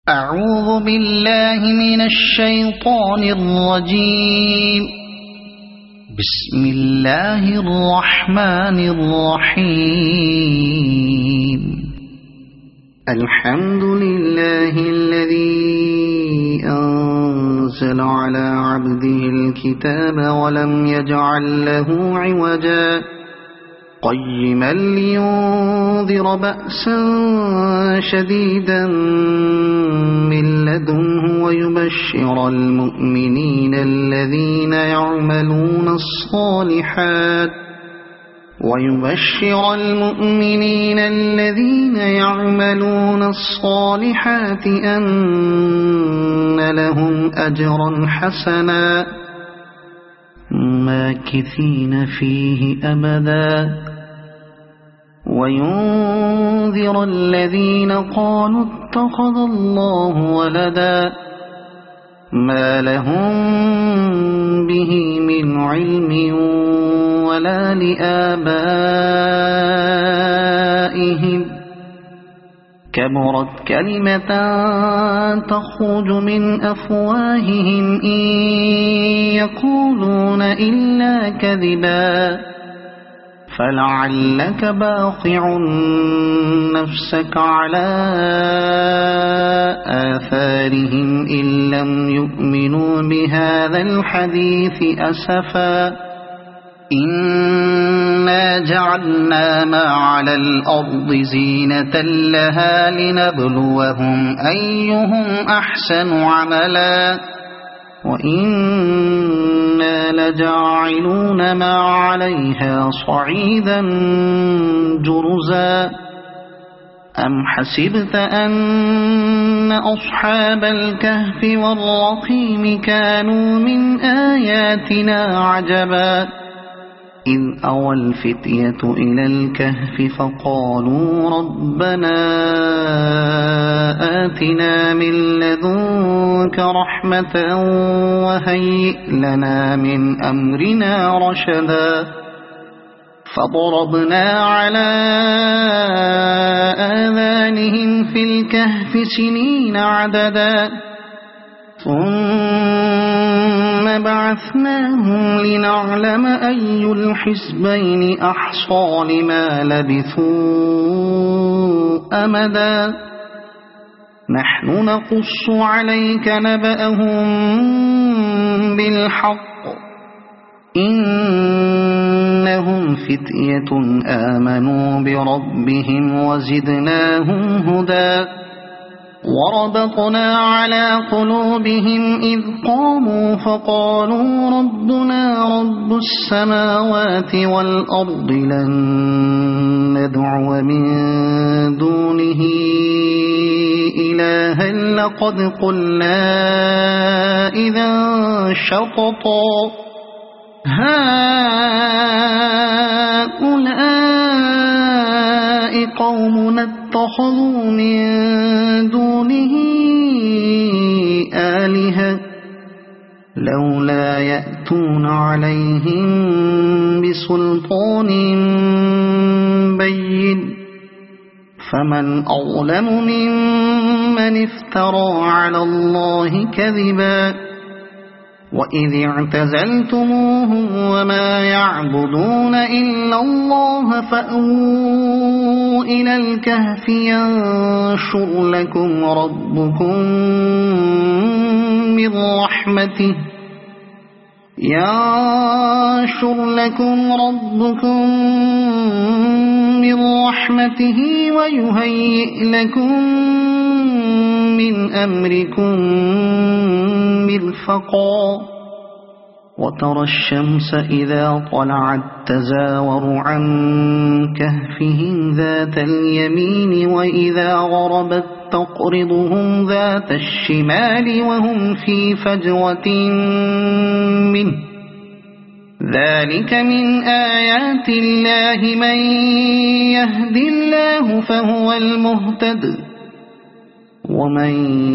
أعوذ بالله من الشيطان الرجيم. بسم الله الرحمن الرحيم. الحمد لله الذي أنزل على عبده الكتاب ولم يجعل له عوجا قيما لينذر بأسا شديدا من لدنه ويبشر المؤمنين الذين يعملون الصالحات أن لهم أجرا حسنا ماكثين فيه أبدا وينذر الذين قالوا اتخذ الله ولدا ما لهم به من علم ولا لآبائهم كبرت كلمة تخرج من أفواههم إن يقولون إلا كذبا فلعلك باخع نفسك على آثارهم إن لم يؤمنوا بهذا الحديث أسفا إنا جعلنا ما على الأرض زينة لها لنبلوهم أيهم أحسن عملا وإنا لجاعلون ما عليها صعيدا جرزا أم حسبت أن أصحاب الكهف والرقيم كانوا من آياتنا عجبا إذ أوى الفتية إلى الكهف فقالوا ربنا آتنا من لدنك رحمة وهيئ لنا من أمرنا رشدا فضربنا على آذانهم في الكهف سنين عددا ثم بعثناهم لنعلم أي الحزبين أحصى لما لبثوا أمدا نحن نقص عليك نبأهم بالحق إنهم فتية آمنوا بربهم وزدناهم هدى وربطنا على قلوبهم إذ قاموا فقالوا ربنا رب السماوات والأرض لن ندعو من دونه إلها لقد قلنا إذا شططا هؤلاء قومنا اتخذوا من دونه آلهة لولا يأتون عليهم بسلطان بين فمن أظلم ممن افترى على الله كذبا وإذ اعتزلتموهم وما يعبدون إلا الله فأووا إلى الكهف ينشر لكم ربكم من رحمته ويهيئ لكم من أمركم مرفقا وترى الشمس إذا طلعت تزاور عن كهفهم ذات اليمين وإذا غربت تقرضهم ذات الشمال وهم في فجوة منه ذلك من آيات الله من يهد الله فهو المهتد ومن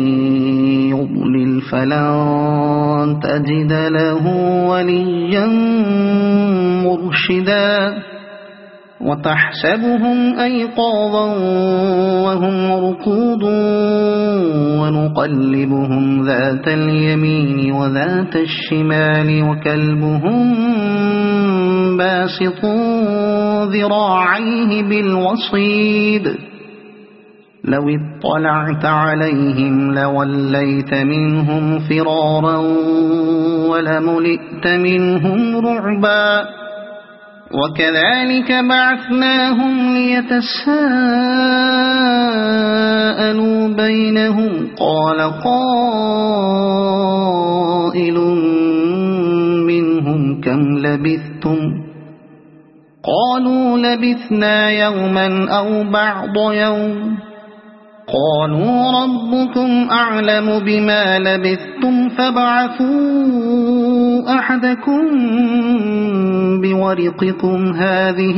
يضلل فلن تجد له وليا مرشدا وتحسبهم أيقاظا وهم رقود ونقلبهم ذات اليمين وذات الشمال وكلبهم باسط ذراعيه بالوصيد لو اطلعت عليهم لوليت منهم فرارا ولملئت منهم رعبا وكذلك بعثناهم ليتساءلوا بينهم قال قائل منهم كم لبثتم قالوا لبثنا يوما أو بعض يوم قالوا ربكم أعلم بما لبثتم فابعثوا أحدكم بورقكم هذه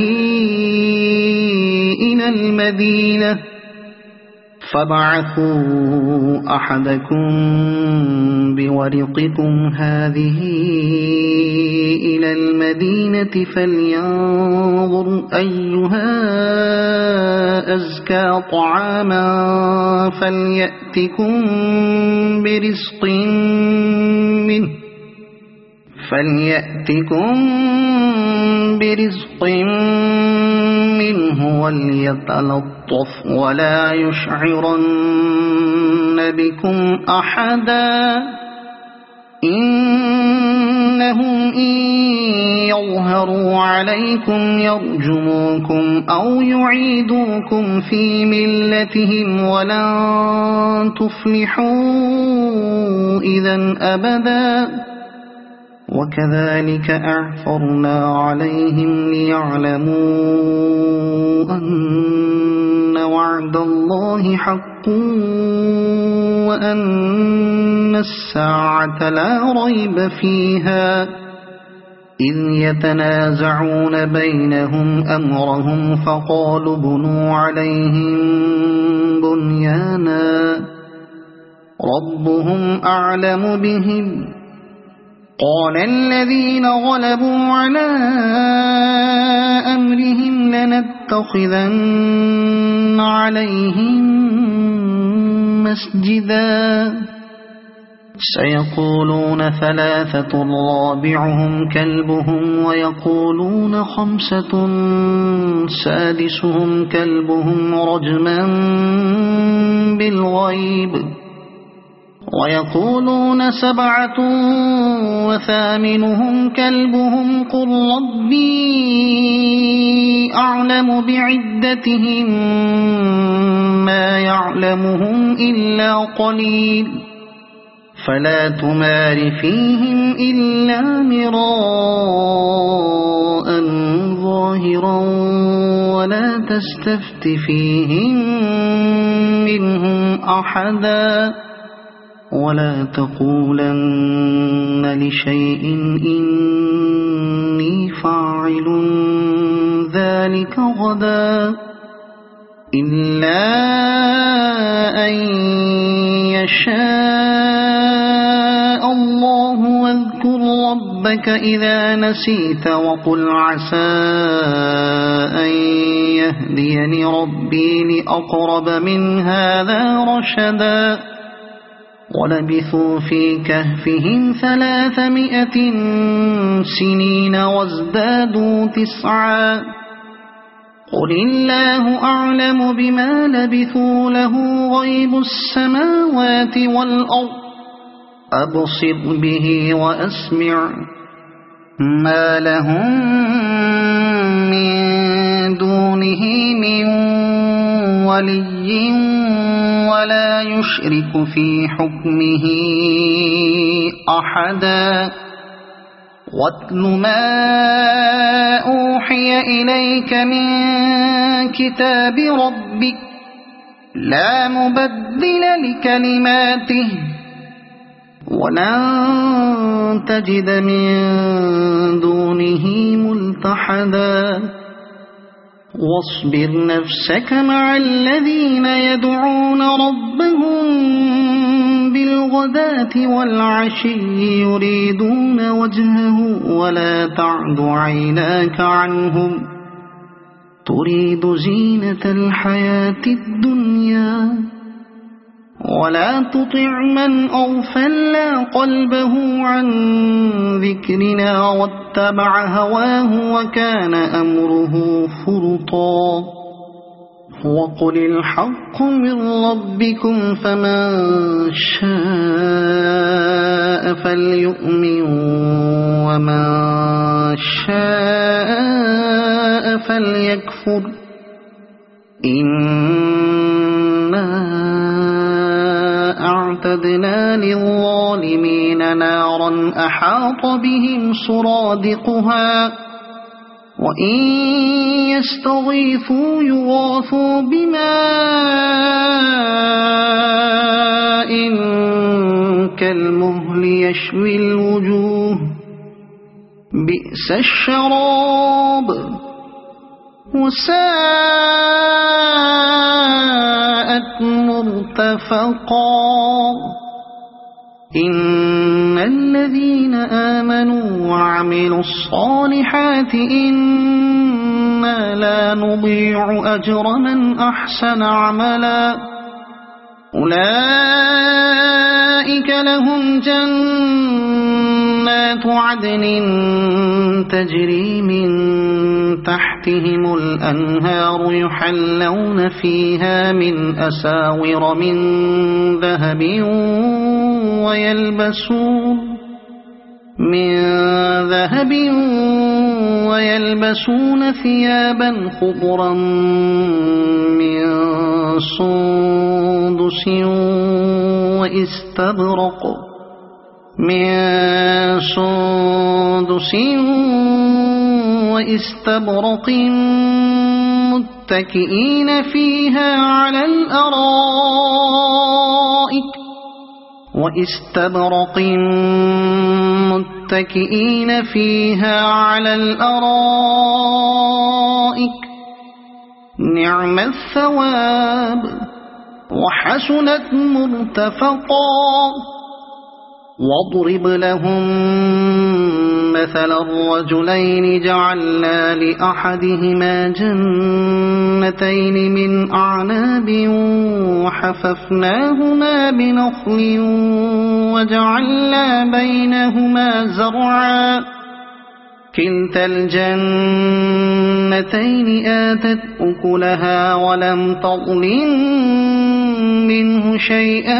إلى المدينة فلينظر أيها أزكى طعاما فليأتكم برزق منه وليتلطف ولا يشعرن بكم أحدا إنهم إن يظهروا عليكم يرجموكم أو يعيدوكم في ملتهم ولن تفلحوا إذا أبدا وكذلك أعثرنا عليهم ليعلموا أن وعد الله حق وأن الساعة لا ريب فيها إذ يتنازعون بينهم أمرهم فقالوا بنوا عليهم بنيانا ربهم أعلم بهم قال الذين غلبوا على أمرهم لنتخذن عليهم مسجدا سيقولون ثلاثة رابعهم كلبهم ويقولون خمسة سادسهم كلبهم رجما بالغيب ويقولون سبعة وثامنهم كلبهم قل ربي أعلم بعدتهم ما يعلمهم إلا قليل فلا تمار فيهم إلا مراء ظاهرا ولا تستفت فيهم منهم أحدا ولا تقولن لشيء إني فاعل ذلك غدا إلا أن يشاء الله واذكر ربك إذا نسيت وقل عسى أن يهديني ربي لأقرب من هذا رشدا ولبثوا في كهفهم 300 سنين وازدادوا 9 قل الله أعلم بما لبثوا له غيب السماوات والأرض أبصر به وأسمع ما لهم من دونه من ولي ولا يشرك في حكمه أحدا واتل ما أوحي إليك من كتاب ربك لا مبدل لكلماته ولن تجد من دونه ملتحدا واصبر نفسك مع الذين يدعون ربهم بالغداة والعشي يريدون وجهه ولا تعد عيناك عنهم تريد زينة الحياة الدنيا ولا تطع من أغفلنا قلبه عن ذكرنا واتبع هواه وكان أمره فرطا وقل الحق من ربكم فمن شاء فليؤمن ومن شاء فليكفر إنا أعتدنا للظالمين نارا أحاط بهم سرادقها وإن يستغيثوا يغاثوا بماء كالمهل يشوي الوجوه بئس الشراب وساءت مرتفقا إن الذين آمنوا وعملوا الصالحات إنا لا نضيع أجر من أحسن عملا أولئك لهم جنات عدن تجري من تحتهم الأنهار يحلون فيها من أساور من ذهب ويلبسون ثيابا خضرا من سندس واستبرق متكئين فيها على الأرائك نعم الثواب وحسنت مرتفقا واضرب لهم مثل الرجلين جعلنا لأحدهما جنتين من أعناب وحففناهما بنخل وجعلنا بينهما زرعا كلتا الجنتين آتت أكلها ولم تظلم منه شيئا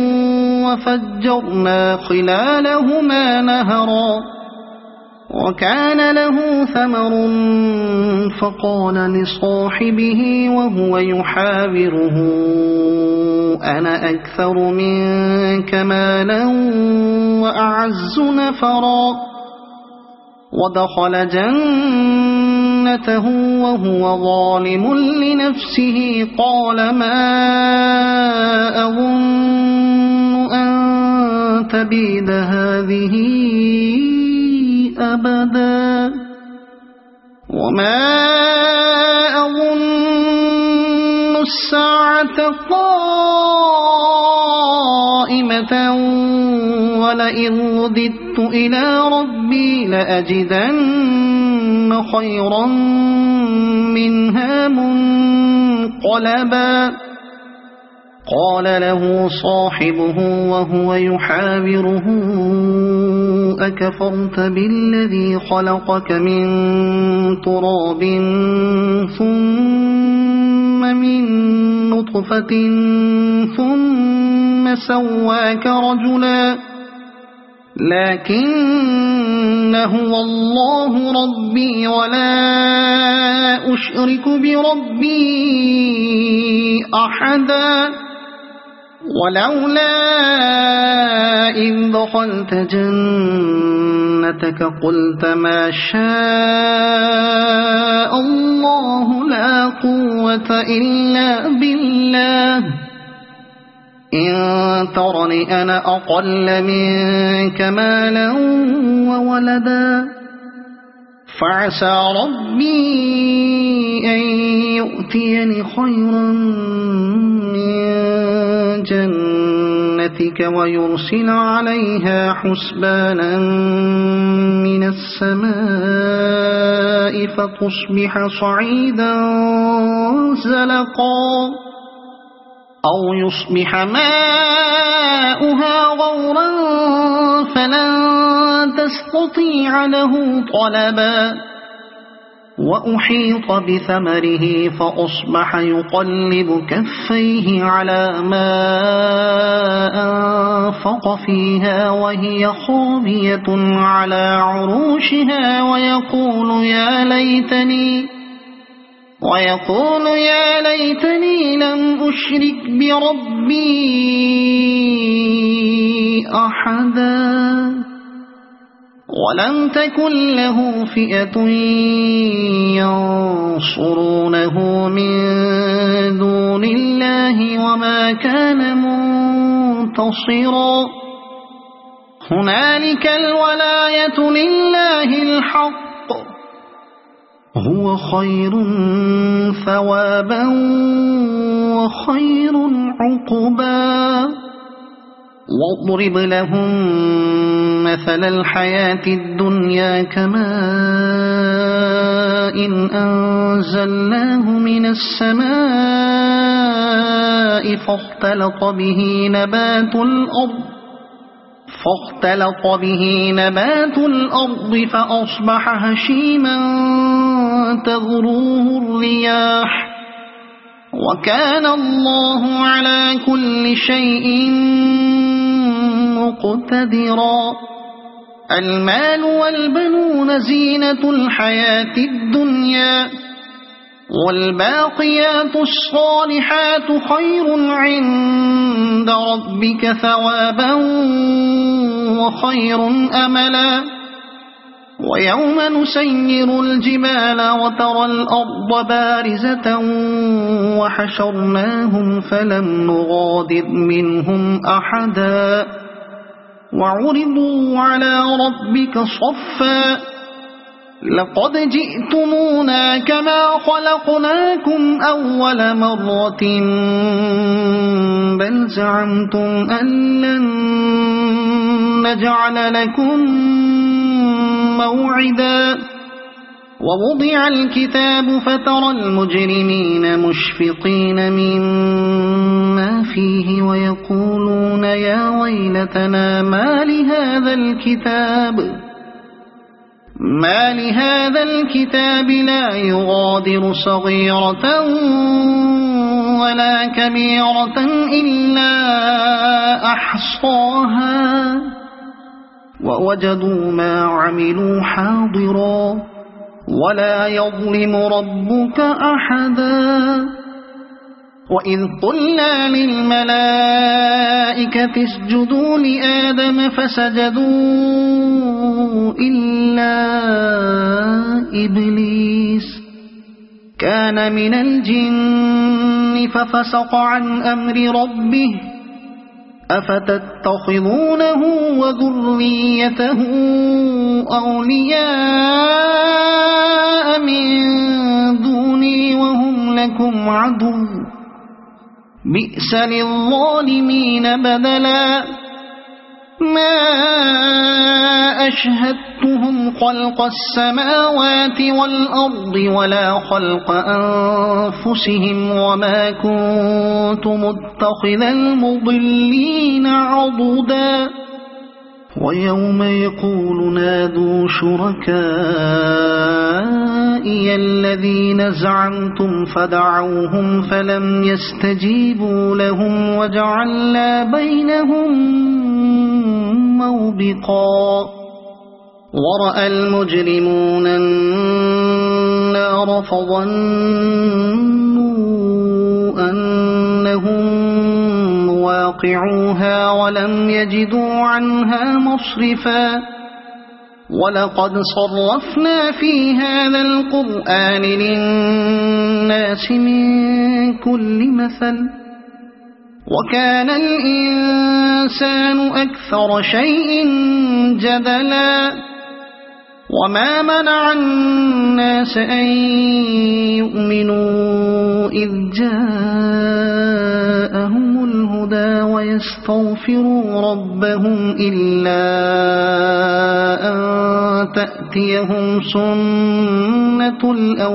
وفجرنا خلالهما نهرا وكان له ثمر فقال لصاحبه وهو يحاوره أنا أكثر منك مالا وأعز نفرا ودخل جنته وهو ظالم لنفسه قال ما أظن أن تبيد هذه أبدا وما أظن الساعة قائمة ولئن رددت إلى ربي لأجدن خيرا منها منقلبا قال له صاحبه وهو يحاوره أكفرت بالذي خلقك من تراب ثم من نطفة ثم سواك رجلا لكن هو الله ربي ولا أشرك بربي أحدا ولولا إذ دخلت جنتك قلت ما شاء الله لا قوة إلا بالله إن ترني أنا أقل منك مالا وولدا فعسى ربي أن يؤتيني خيرا من برحمتك ويرسل عليها حسبانا من السماء فتصبح صعيدا زلقا أو يصبح ماؤها غورا فلن تستطيع له طلبا وأحيط بثمره فأصبح يقلب كفيه على ما أنفق فيها وهي خاوية على عروشها ويقول يا ليتني لم أشرك بربي أحدا ولم تكن له فئة ينصرونه من دون الله وما كان منتصرا هنالك الولاية لله الحق هو خير ثوابا وخير عقبا واضرب لهم مثل الحياة الدنيا كماء أنزلناه من السماء فاختلط به نبات الأرض فأصبح هشيما تذروه الرياح وكان الله على كل شيء مقتدرا المال والبنون زينة الحياة الدنيا والباقيات الصالحات خير عند ربك ثوابا وخير أملا ويوم نسير الجبال وترى الأرض بارزة وحشرناهم فلم نغادر منهم أحدا وعرضوا على ربك صفا لقد جئتمونا كما خلقناكم أول مرة بل زعمتم أن لن نجعل لكم موعدا ووضع الكتاب فترى المجرمين مشفقين مما فيه ويقولون يا ويلتنا ما لهذا الكتاب لا يغادر صغيرة ولا كبيرة إلا أحصاها ووجدوا ما عملوا حاضرا ولا يظلم ربك أحدا وإذ قلنا للملائكة اسجدوا لآدم فسجدوا إلا إبليس كان من الجن ففسق عن أمر ربه أفتتخذونه وذريته أولياء من دوني وهم لكم عدو بئس للظالمين بدلا ما أشهدتهم خلق السماوات والأرض ولا خلق أنفسهم وما كنت متخذ المضلين عضدا ويوم يقول نادوا شركائي الذين زعمتم فدعوهم فلم يستجيبوا لهم وجعلنا بينهم موبقا ورأى المجرمون النار فظنوا أنهم مواقعوها ولم يجدوا عنها مصرفا ولقد صرفنا في هذا القرآن للناس من كل مثل وكان الإنسان أكثر شيء جدلا وما منع الناس أن يؤمنوا إذ جاءهم الهدى الهدى ويستغفروا ربهم إلا أن تأتيهم سنة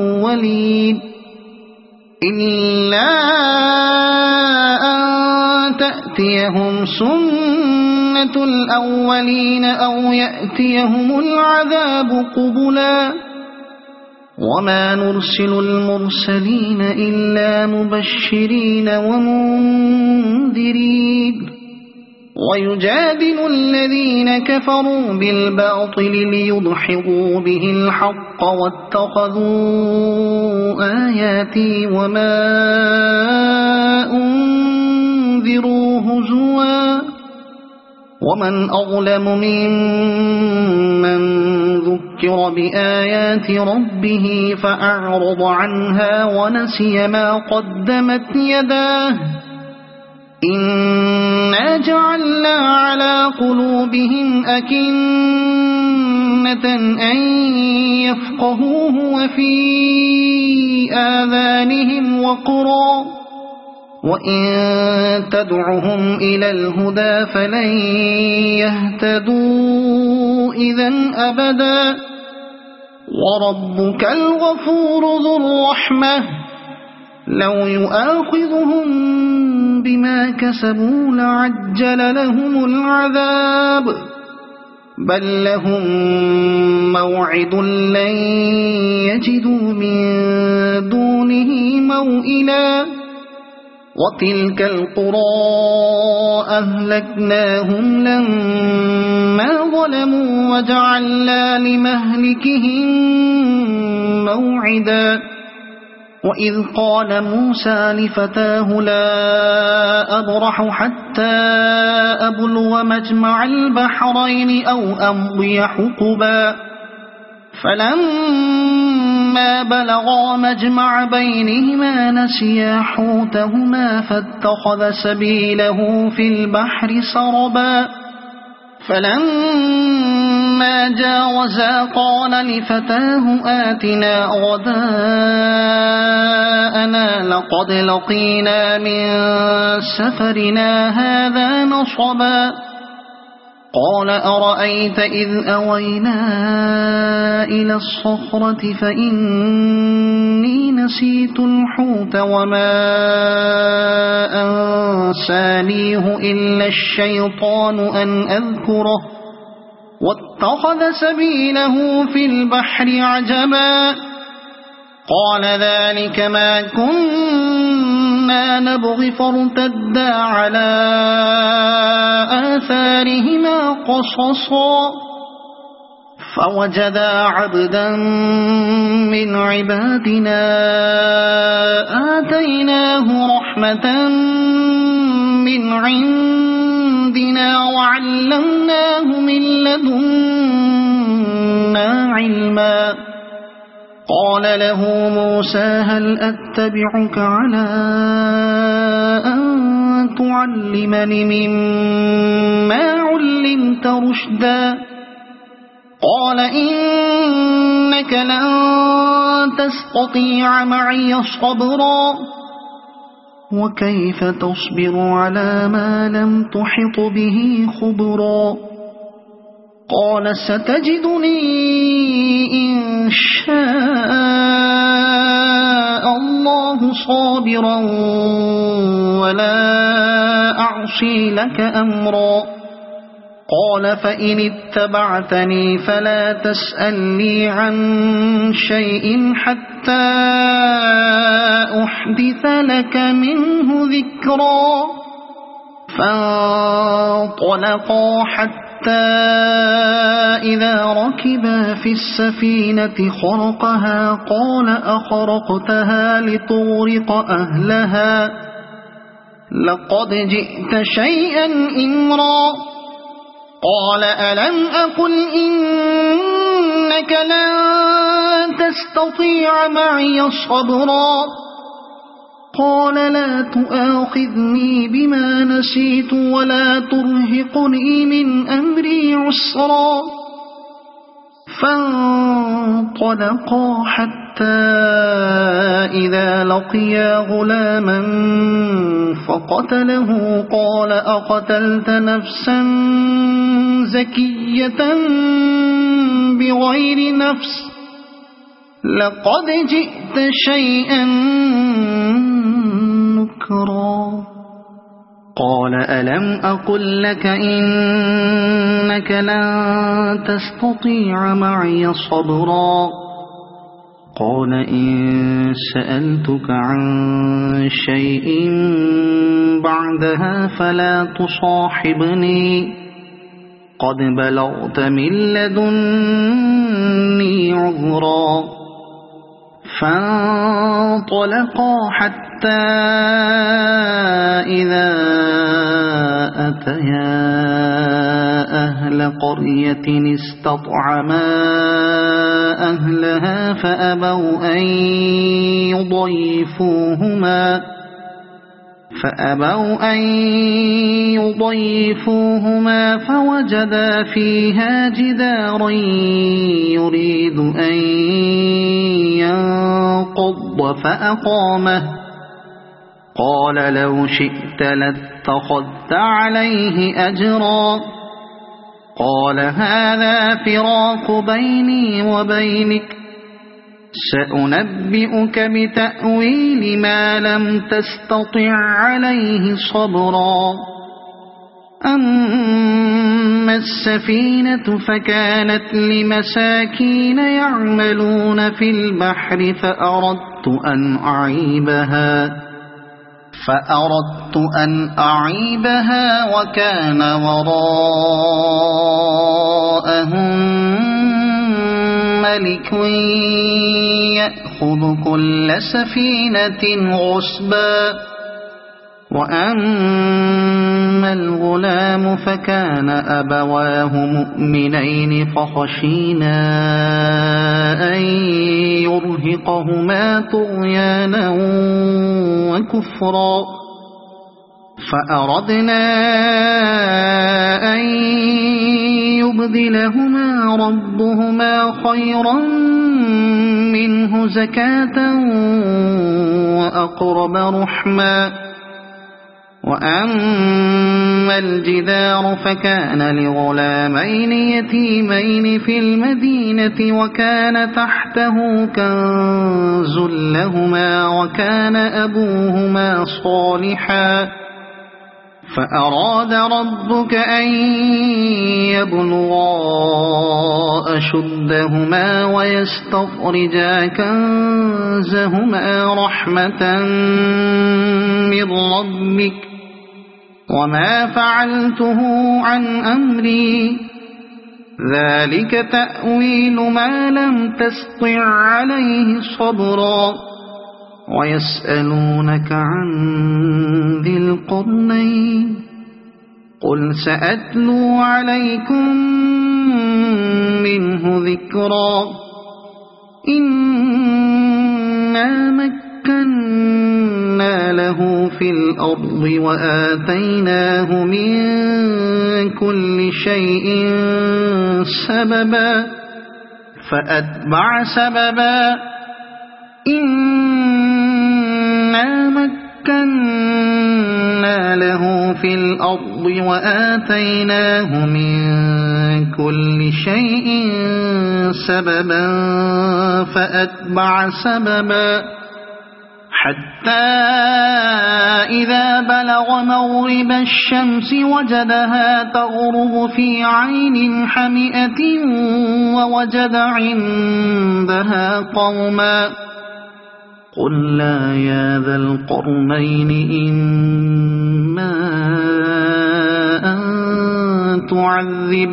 الأولين أو يأتيهم العذاب قبلا وما نرسل المرسلين إلا مبشرين ومنذرين ويجادل الذين كفروا بالباطل ليدحضوا به الحق واتخذوا آياتي وما أنذروا هزوا ومن أظلم ممن ذكر بآيات ربه فأعرض عنها ونسي ما قدمت يداه إنا جعلنا على قلوبهم أكنة أن يفقهوه وفي آذانهم وقرا وإن تدعهم إلى الهدى فلن يهتدوا إذن أبدا وربك الغفور ذو الرحمة لو يؤاخذهم بما كسبوا لعجل لهم العذاب بل لهم موعد لن يجدوا من دونه موئلا وتلك القرى أهلكناهم لما ظلموا وجعلنا لمهلكهم موعدا وإذ قال موسى لفتاه لا أبرح حتى أبلغ مجمع البحرين أو أمضي حقبا فلما بلغا مجمع بينهما نسيا حوتهما فاتخذ سبيله في البحر سربا فلما جاوزا قال لفتاه آتنا غداءنا لقد لقينا من سفرنا هذا نصبا قال أرأيت إذ أوينا إلى الصخرة فإني نسيت الحوت وما أنسانيه إلا الشيطان أن أذكره واتخذ سبيله في البحر عجبا قال ذلك ما كنا نبغي فارتدا على آثارهما قصصا فوجدا عبدا من عبادنا آتيناه رحمة من عندنا وعلمناه من لدنا علما قال له موسى هل أتبعك على أن تعلمني مما علمت رشدا قال إنك لن تستطيع معي صبرا وكيف تصبر على ما لم تحط به خبرا قال ستجدني إن شاء الله صابرا ولا أعصي لك أمرا قال فإن اتبعتني فلا تسألني عن شيء حتى أحدث لك منه ذكرا فانطلقا حتى إذا ركبا في السفينة خرقها قال أخرقتها لتغرق أهلها لقد جئت شيئا إمرا قال ألم أقل إنك لن تستطيع معي صبرا قال لا تؤاخذني بما نسيت ولا ترهقني من أمري عسرا فانطلقا حتى إذا لقيا غلاما فقتله قال أقتلت نفسا زكية بغير نفس لقد جئت شيئا نكرا قال ألم أقل لك إنك لن تستطيع معي صبرا قال إن سألتك عن شيء بعدها فلا تصاحبني قد بلغت من لدني عذرا فانطلقا حتى إذا أتيا أهل قرية استطعما أهلها فأبوا أن يضيفوهما فوجدا فيها جدارا يريد أن ينقض فأقامه قال لو شئت لاتخذت عليه أجرا قال هذا فراق بيني وبينك سأنبئك بتأويل ما لم تستطع عليه صبرا أما السفينة فكانت لمساكين يعملون في البحر فأردت أن أعيبها وكان وراءهم ملك يأخذ كل سفينة غصبا وأما الغلام فكان أبواه مؤمنين فخشينا أن يرهقهما طغيانا وكفرا فأردنا أن يبدلهما ربهما خيرا منه زكاة وأقرب رحما وأما الجدار فكان لغلامين يتيمين في المدينة وكان تحته كنز لهما وكان أبوهما صالحا فأراد ربك أن يبلغا أشدهما ويستخرجا كنزهما رحمة من ربك وما فعلته عن أمري ذلك تأويل ما لم تستطع عليه صبرا ويسألونك عن ذي القرنين قل سأتلو عليكم منه ذكرا إنا مكنا له في الأرض وآتيناه من كل شيء سببا فأتبع سببا إنا مكنا له في الأرض وآتيناه من كل شيء سببا فأتبع سببا حتى إذا بلغ مغرب الشمس وجدها تغرب في عين حمئة ووجد عندها قوما قلنا يا ذا القرنين إما أن تعذب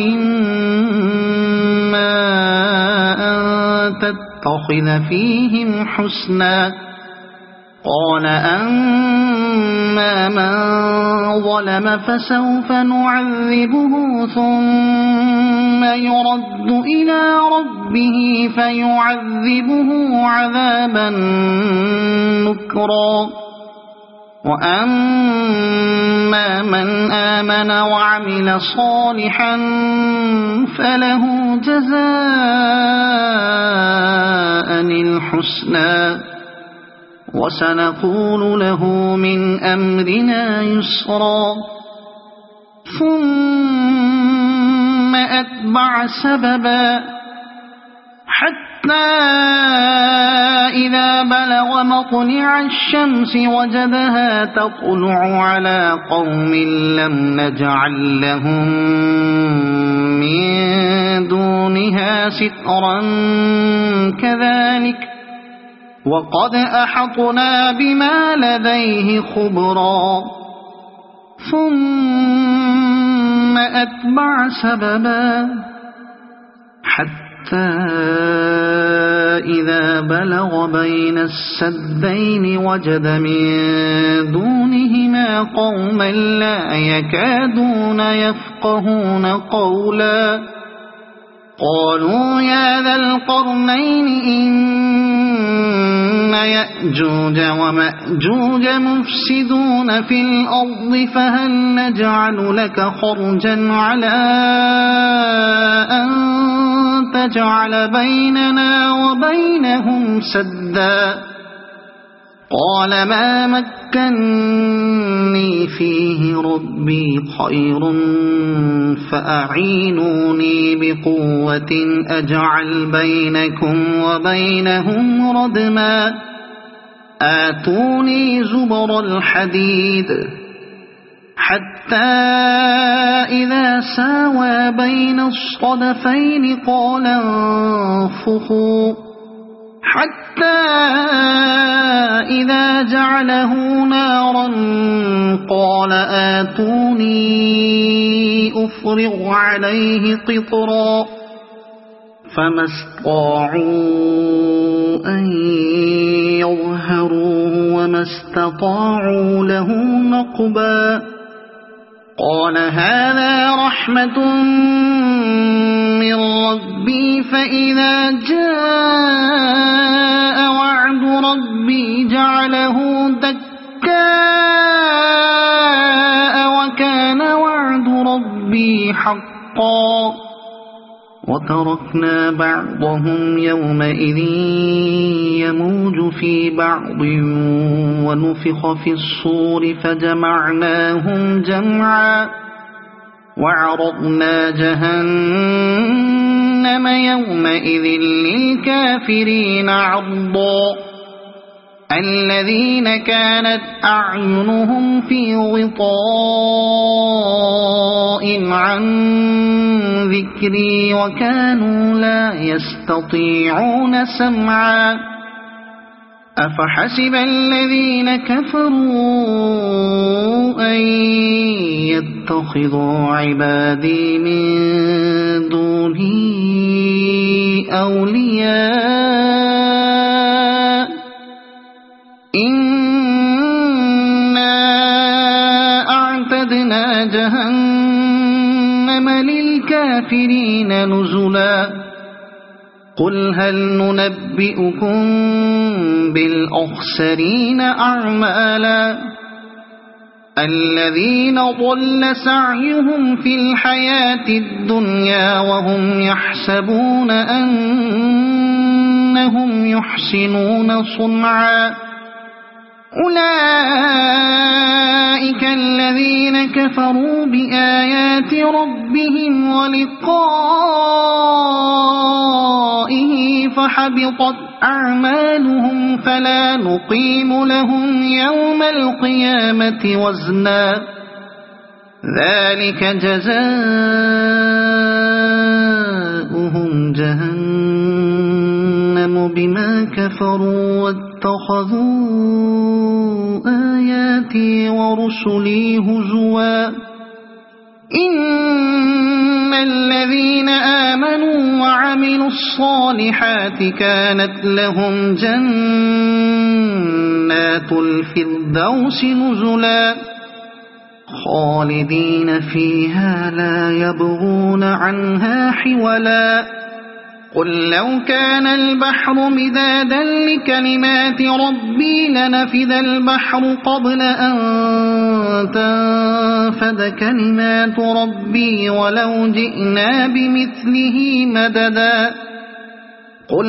وإما أن تتخذ فيهم حسنا قال أما من ظلم فسوف نعذبه ثم يرد إلى ربه فيعذبه عذابا نكرا وأما من آمن وعمل صالحا فله جزاء الحسنى وسنقول له من أمرنا يسرا ثم أتبع سببا حتى إذا بلغ مطلع الشمس وجدها تطلع على قوم لم نجعل لهم من دونها سترا كذلك وقد أحطنا بما لديه خبرا ثم أتبع سببا حتى إذا بلغ بين السدين وجد من دونهما قوما لا يكادون يفقهون قولا قالوا يا ذا القرنين إن يأجوج ومأجوج مفسدون في الأرض فهل نجعل لك خرجا على أن تجعل بيننا وبينهم سدا قال ما مكني فيه ربي خير فأعينوني بقوة أجعل بينكم وبينهم ردما آتوني زبر الحديد حتى إذا ساوى بين الصدفين قال انفخوا حتى إذا جعله نارا قال آتوني أفرغ عليه قطرا فما استطاعوا أن يظهروه وما استطاعوا له نقبا قال هذا رحمة من ربي فإذا جاء وعد ربي جعله دكاء وكان وعد ربي حقا وتركنا بعضهم يومئذ يموج في بعض ونفخ في الصور فجمعناهم جمعا وعرضنا جهنم يومئذ للكافرين عرضا الذين كانت أعينهم في غطاء عن ذكري وكانوا لا يستطيعون سمعا أفحسب الذين كفروا أن يتخذوا عبادي من دوني أولياء إنا أعتدنا جهنم للكافرين نزلا قل هل ننبئكم بالأخسرين أعمالا الذين ضل سعيهم في الحياة الدنيا وهم يحسبون أنهم يحسنون صنعا أولئك الذين كفروا بآيات ربهم ولقائه فحبطت أعمالهم فلا نقيم لهم يوم القيامة وزنا ذلك جزاؤهم جهنم بما كفروا واتخذوا آياتي ورسلي هزوا إن الذين آمنوا وعملوا الصالحات كانت لهم جنات الفردوس نزلا خالدين فيها لا يبغون عنها حولا قل لو كان البحر مدادا لكلمات ربي لنفذ البحر قبل أن تنفد كلمات ربي ولو جئنا بمثله مددا قل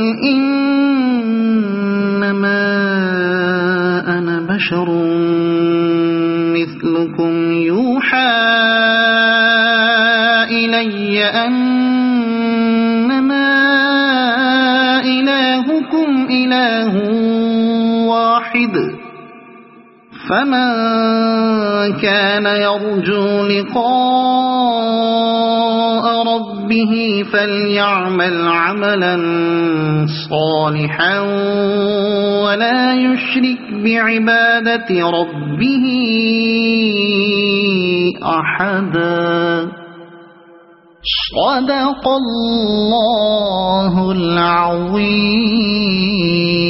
إنما أنا بشر مثلكم يوحى إلي أنما إلهكم إله واحد فمن كان يرجو لقاء ربه فليعمل عملا صالحا ولا يشرك بعبادة ربه أحدا صدق الله العظيم.